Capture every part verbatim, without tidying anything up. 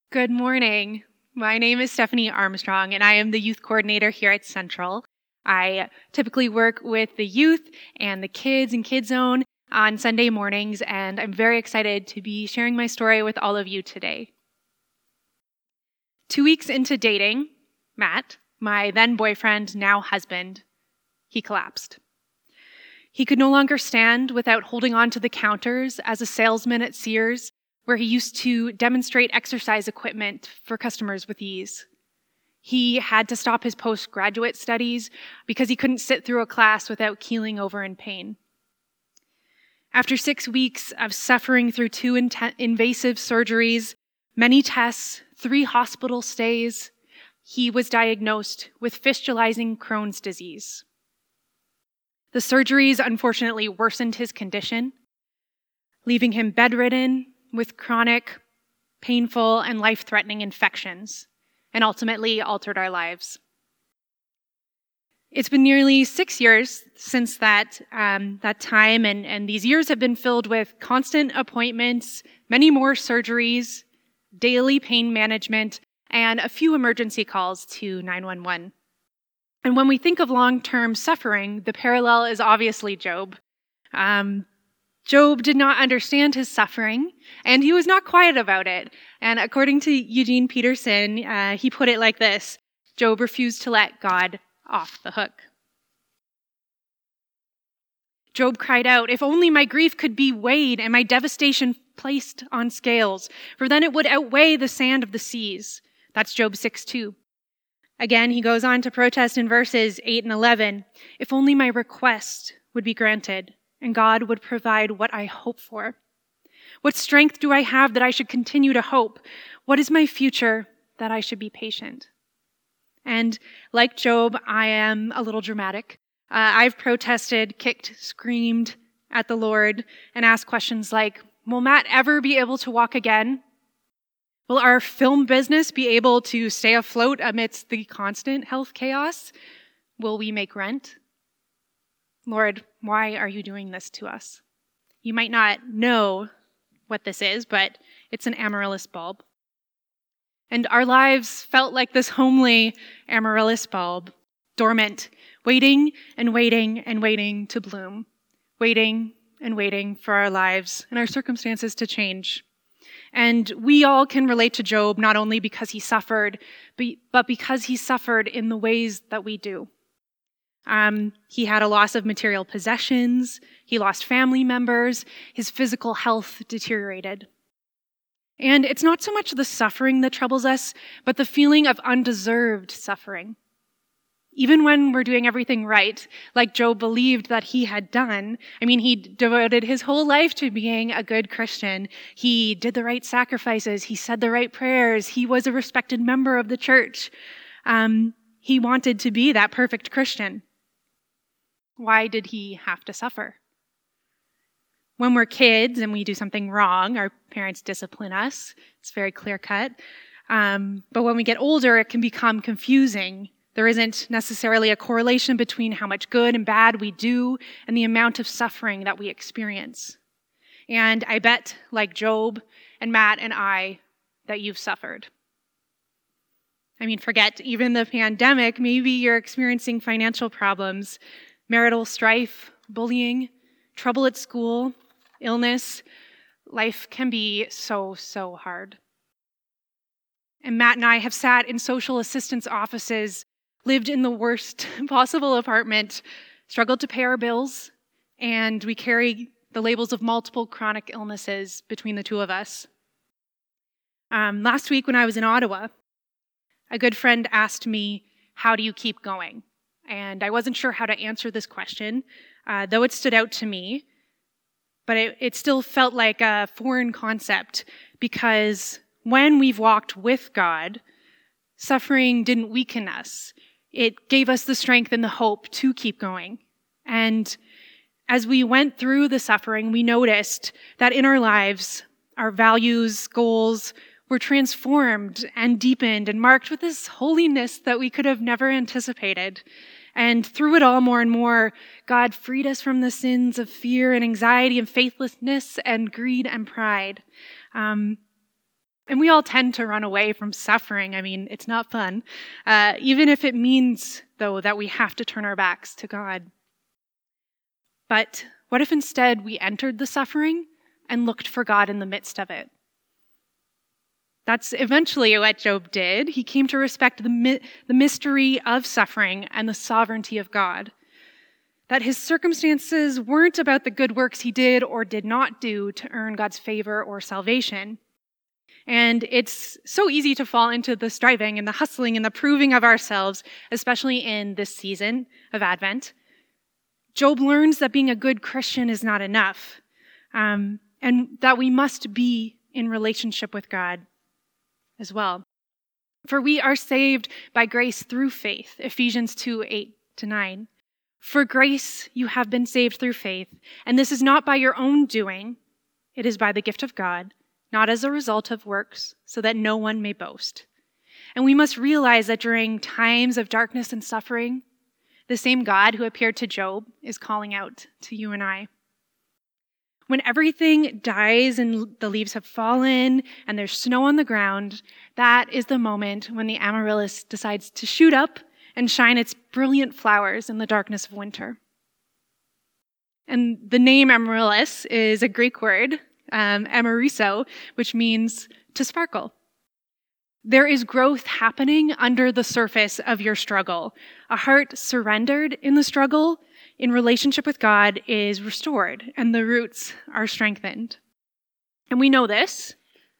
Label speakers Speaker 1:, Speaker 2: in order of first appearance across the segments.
Speaker 1: Good morning. My name is Stephanie Armstrong, and I am the youth coordinator here at Central. I typically work with the youth and the kids in Kids Zone on Sunday mornings, and I'm very excited to be sharing my story with all of you today. Two weeks into dating, Matt, my then boyfriend, now husband, he collapsed. He could no longer stand without holding on to the counters as a salesman at Sears, where he used to demonstrate exercise equipment for customers with ease. He had to stop his postgraduate studies because he couldn't sit through a class without keeling over in pain. After six weeks of suffering through two in- invasive surgeries, many tests, three hospital stays, he was diagnosed with fistulizing Crohn's disease. The surgeries unfortunately worsened his condition, leaving him bedridden with chronic, painful, and life-threatening infections, and ultimately altered our lives. It's been nearly six years since that um, that time, and, and these years have been filled with constant appointments, many more surgeries, daily pain management, and a few emergency calls to nine one one. And when we think of long-term suffering, the parallel is obviously Job. Um, Job did not understand his suffering, and he was not quiet about it. And according to Eugene Peterson, uh, he put it like this: Job refused to let God off the hook. Job cried out, "If only my grief could be weighed and my devastation placed on scales, for then it would outweigh the sand of the seas." That's Job six two. Again, he goes on to protest in verses eight and eleven, "If only my request would be granted, and God would provide what I hope for. What strength do I have that I should continue to hope? What is my future that I should be patient?" And like Job, I am a little dramatic. Uh, I've protested, kicked, screamed at the Lord, and asked questions like, will Matt ever be able to walk again? Will our film business be able to stay afloat amidst the constant health chaos? Will we make rent? Lord, why are you doing this to us? You might not know what this is, but it's an amaryllis bulb. And our lives felt like this homely amaryllis bulb, dormant, waiting and waiting and waiting to bloom, waiting and waiting for our lives and our circumstances to change. And we all can relate to Job not only because he suffered, but because he suffered in the ways that we do. Um, he had a loss of material possessions, he lost family members, his physical health deteriorated. And it's not so much the suffering that troubles us, but the feeling of undeserved suffering. Even when we're doing everything right, like Job believed that he had done. I mean, he devoted his whole life to being a good Christian. He did the right sacrifices. He said the right prayers. He was a respected member of the church. Um, he wanted to be that perfect Christian. Why did he have to suffer? When we're kids and we do something wrong, our parents discipline us. It's very clear-cut. Um, but when we get older, it can become confusing. There isn't necessarily a correlation between how much good and bad we do and the amount of suffering that we experience. And I bet, like Job and Matt and I, that you've suffered. I mean, forget even the pandemic. Maybe you're experiencing financial problems, marital strife, bullying, trouble at school, illness. Life can be so, so hard. And Matt and I have sat in social assistance offices, lived in the worst possible apartment, struggled to pay our bills, and we carry the labels of multiple chronic illnesses between the two of us. Um, last week when I was in Ottawa, a good friend asked me, "How do you keep going?" And I wasn't sure how to answer this question, uh, though it stood out to me, but it, it still felt like a foreign concept because when we've walked with God, suffering didn't weaken us. It gave us the strength and the hope to keep going. And as we went through the suffering, we noticed that in our lives, our values, goals were transformed and deepened and marked with this holiness that we could have never anticipated. And through it all, more and more, God freed us from the sins of fear and anxiety and faithlessness and greed and pride. Um, And we all tend to run away from suffering. I mean, it's not fun. Uh, even if it means, though, that we have to turn our backs to God. But what if instead we entered the suffering and looked for God in the midst of it? That's eventually what Job did. He came to respect the, mi- the mystery of suffering and the sovereignty of God. That his circumstances weren't about the good works he did or did not do to earn God's favor or salvation. And it's so easy to fall into the striving and the hustling and the proving of ourselves, especially in this season of Advent. Job learns that being a good Christian is not enough, um, and that we must be in relationship with God as well. For we are saved by grace through faith, Ephesians two, eight to nine. For grace you have been saved through faith, and this is not by your own doing, it is by the gift of God, not as a result of works, so that no one may boast. And we must realize that during times of darkness and suffering, the same God who appeared to Job is calling out to you and I. When everything dies and the leaves have fallen and there's snow on the ground, that is the moment when the amaryllis decides to shoot up and shine its brilliant flowers in the darkness of winter. And the name amaryllis is a Greek word, um, amariso, which means to sparkle. There is growth happening under the surface of your struggle. A heart surrendered in the struggle, in relationship with God, is restored, and the roots are strengthened. And we know this,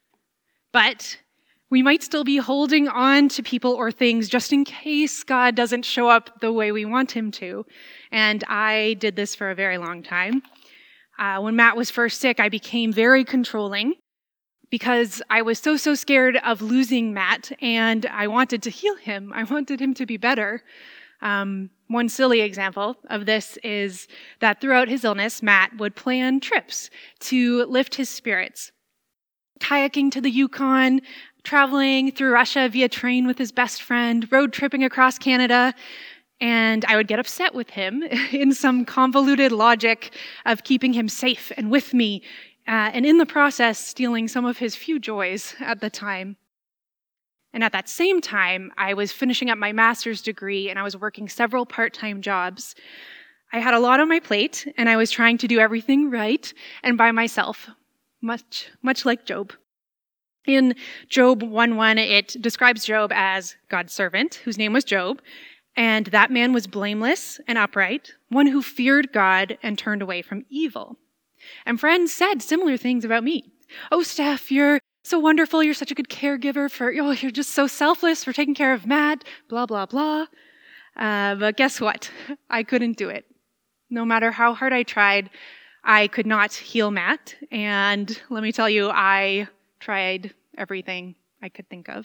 Speaker 1: but we might still be holding on to people or things just in case God doesn't show up the way we want him to. And I did this for a very long time. Uh, when Matt was first sick, I became very controlling because I was so, so scared of losing Matt, and I wanted to heal him. I wanted him to be better. Um, one silly example of this is that throughout his illness, Matt would plan trips to lift his spirits. Kayaking to the Yukon, traveling through Russia via train with his best friend, road tripping across Canada, and I would get upset with him in some convoluted logic of keeping him safe and with me, uh, and in the process, stealing some of his few joys at the time. And at that same time, I was finishing up my master's degree and I was working several part-time jobs. I had a lot on my plate and I was trying to do everything right and by myself, much, much like Job. In Job one one, it describes Job as God's servant, whose name was Job, and that man was blameless and upright, one who feared God and turned away from evil. And friends said similar things about me. Oh, Steph, you're so wonderful. You're such a good caregiver for, oh, you're just so selfless for taking care of Matt, blah, blah, blah. Uh, but guess what? I couldn't do it. No matter how hard I tried, I could not heal Matt. And let me tell you, I tried everything I could think of.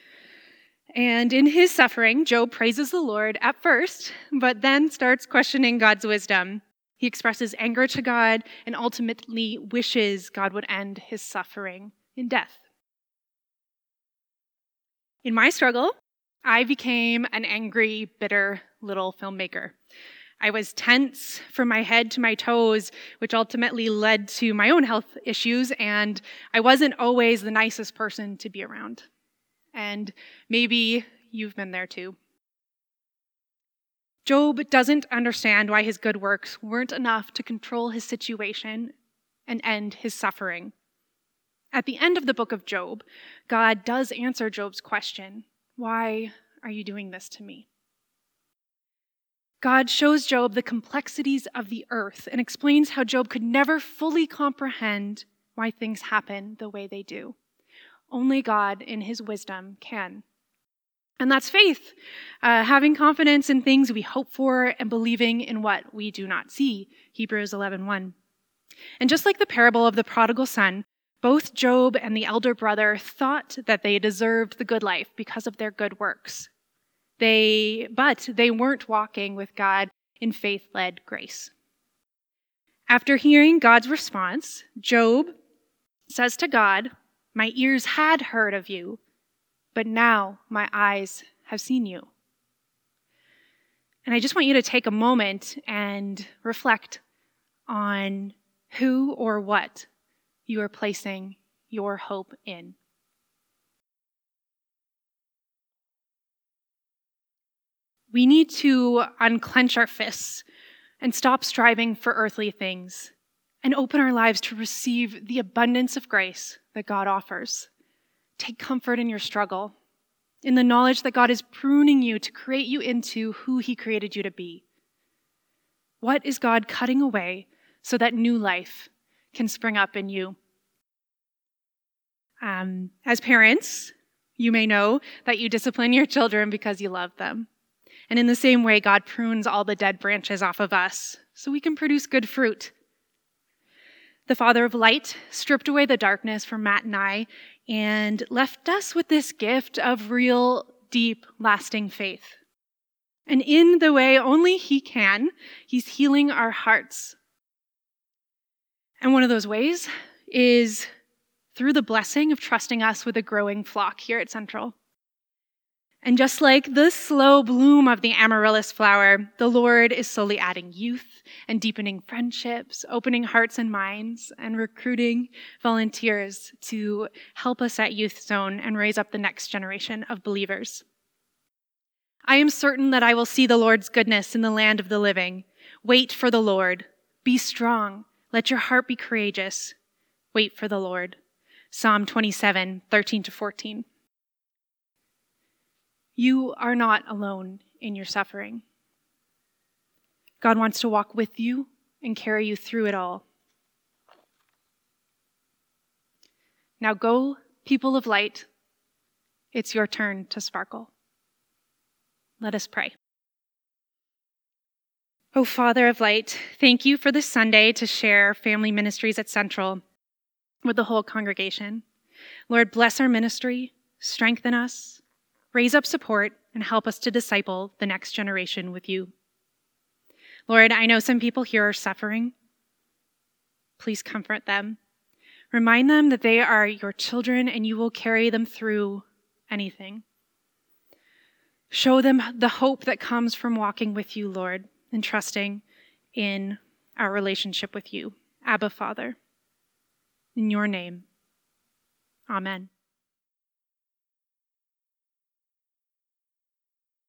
Speaker 1: And in his suffering, Job praises the Lord at first, but then starts questioning God's wisdom. He expresses anger to God and ultimately wishes God would end his suffering in death. In my struggle, I became an angry, bitter little filmmaker. I was tense from my head to my toes, which ultimately led to my own health issues, and I wasn't always the nicest person to be around. And maybe you've been there too. Job doesn't understand why his good works weren't enough to control his situation and end his suffering. At the end of the book of Job, God does answer Job's question, why are you doing this to me? God shows Job the complexities of the earth and explains how Job could never fully comprehend why things happen the way they do. Only God, in his wisdom, can. And that's faith, uh, having confidence in things we hope for and believing in what we do not see, Hebrews eleven one. And just like the parable of the prodigal son, both Job and the elder brother thought that they deserved the good life because of their good works. They, but they weren't walking with God in faith-led grace. After hearing God's response, Job says to God, "My ears had heard of you, but now my eyes have seen you." And I just want you to take a moment and reflect on who or what you are placing your hope in. We need to unclench our fists and stop striving for earthly things and open our lives to receive the abundance of grace that God offers. Take comfort in your struggle, in the knowledge that God is pruning you to create you into who he created you to be. What is God cutting away so that new life can spring up in you? Um, as parents, you may know that you discipline your children because you love them. And in the same way, God prunes all the dead branches off of us so we can produce good fruit. The Father of light stripped away the darkness from Matt and I and left us with this gift of real, deep, lasting faith. And in the way only he can, he's healing our hearts. And one of those ways is through the blessing of trusting us with a growing flock here at Central. And just like the slow bloom of the amaryllis flower, the Lord is slowly adding youth and deepening friendships, opening hearts and minds, and recruiting volunteers to help us at Youth Zone and raise up the next generation of believers. I am certain that I will see the Lord's goodness in the land of the living. Wait for the Lord. Be strong. Let your heart be courageous. Wait for the Lord. Psalm twenty-seven, thirteen to fourteen. You are not alone in your suffering. God wants to walk with you and carry you through it all. Now go, people of light. It's your turn to sparkle. Let us pray. Oh, Father of light, thank you for this Sunday to share family ministries at Central with the whole congregation. Lord, bless our ministry, strengthen us, raise up support, and help us to disciple the next generation with you. Lord, I know some people here are suffering. Please comfort them. Remind them that they are your children and you will carry them through anything. Show them the hope that comes from walking with you, Lord, and trusting in our relationship with you. Abba, Father, in your name, amen.